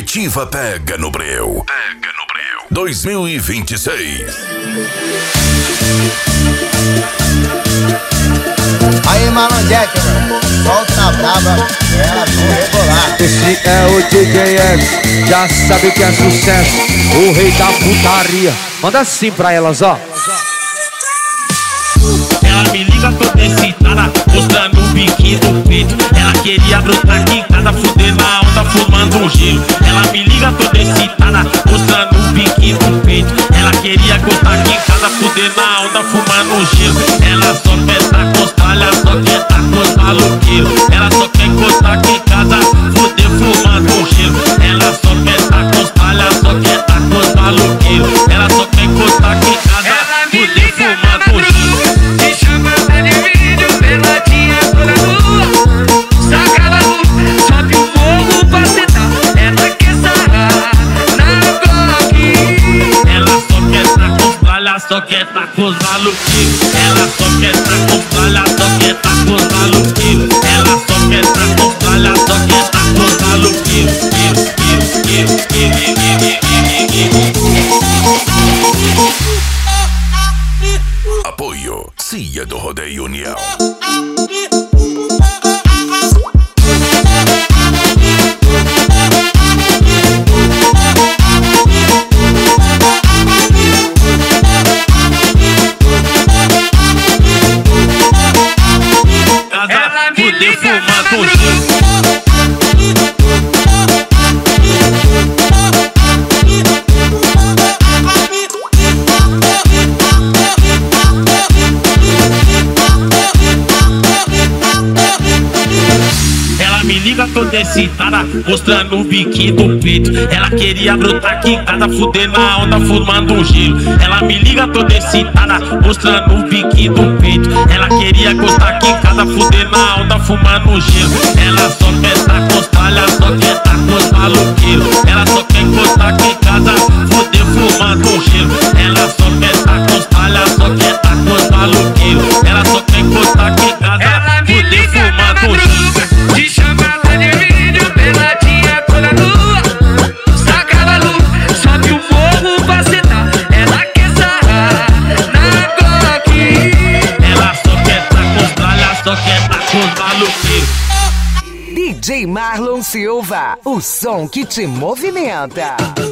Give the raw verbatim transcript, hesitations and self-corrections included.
Comitiva Pega no Breu. Pega no Breu dois mil e vinte e seis. Aí, Marlon Jack, solta na braba, ela vai rebolar. Esse é o D J X, já sabe que é sucesso, o rei da putaria. Manda assim pra elas, ó. Ela me liga toda excitada, mostrando o biquinho do peito. Ela queria brotar aqui em casa, fuder na onda, fumando um gelo. Ela me liga toda excitada, mostrando o biquinho do peito. Ela queria gostar aqui em casa, fuder na onda, fumando um gelo. Ela só quer tá com os palha, só quer tá com os maluqueiros. Ela só quer gostar aqui em casa, fuder fumando um gelo. Ela só quer tá com os palha, só quer tá com os maluqueiros. Ela só quer gostar aqui em casa, fuder fumando um gelo. Só quer tá com os maluquinhos. Ela só quer tá com os palha, só quer tá com os maluquinhos. Ela só quer tá com os palha, só quer tá com os maluquinhos. Apoio Cia do Rodeio União. Fuder fumando um gelo. Ela me liga toda excitada, mostrando o biquinho do peito. Ela queria brotar aqui em casa, fuder na onda, fumando um gelo. Ela me liga toda excitada, mostrando o biquinho do peito. Ela queria gostar aqui em casa, fuder na onda, fumando um gelo. Ela só quer tá com os palha, só quer tá com os maluqueiros. Ela só quer gostar aqui em casa, fuder fumando um gelo. Ela só quer tá com os palha, só quer tá com os maluqueiros. Ela só quer gostar aqui em casa, fuder fumando um gelo. Te chama lá de vídeo, peladinha toda nua. Saca a luz, sobe o morro pra sentar. Ela quer sarrar na Glock. Ela só quer tá com os palha, só quer tá com os maluqueiros. D J Marlon Silva, o som que te movimenta.